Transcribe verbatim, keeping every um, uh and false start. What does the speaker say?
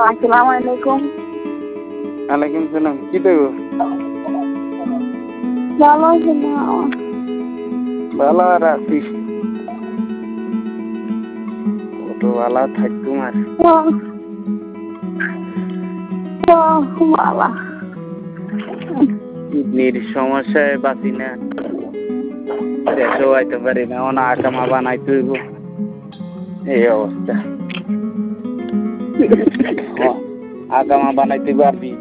আসসালামু আলাইকুম। ওয়ালাইকুম সালাম। কি দেব? ভালো আছেন না? ভালো আর আছি। কত ভালো থাকতুম আর। ভালো। কিডনির সমস্যায় বাঁচি না, দেশেও আইতে পারি না, অনা আকামা বানাইতে হইব, এই অবস্থা। আকামা বানাইতে পারবি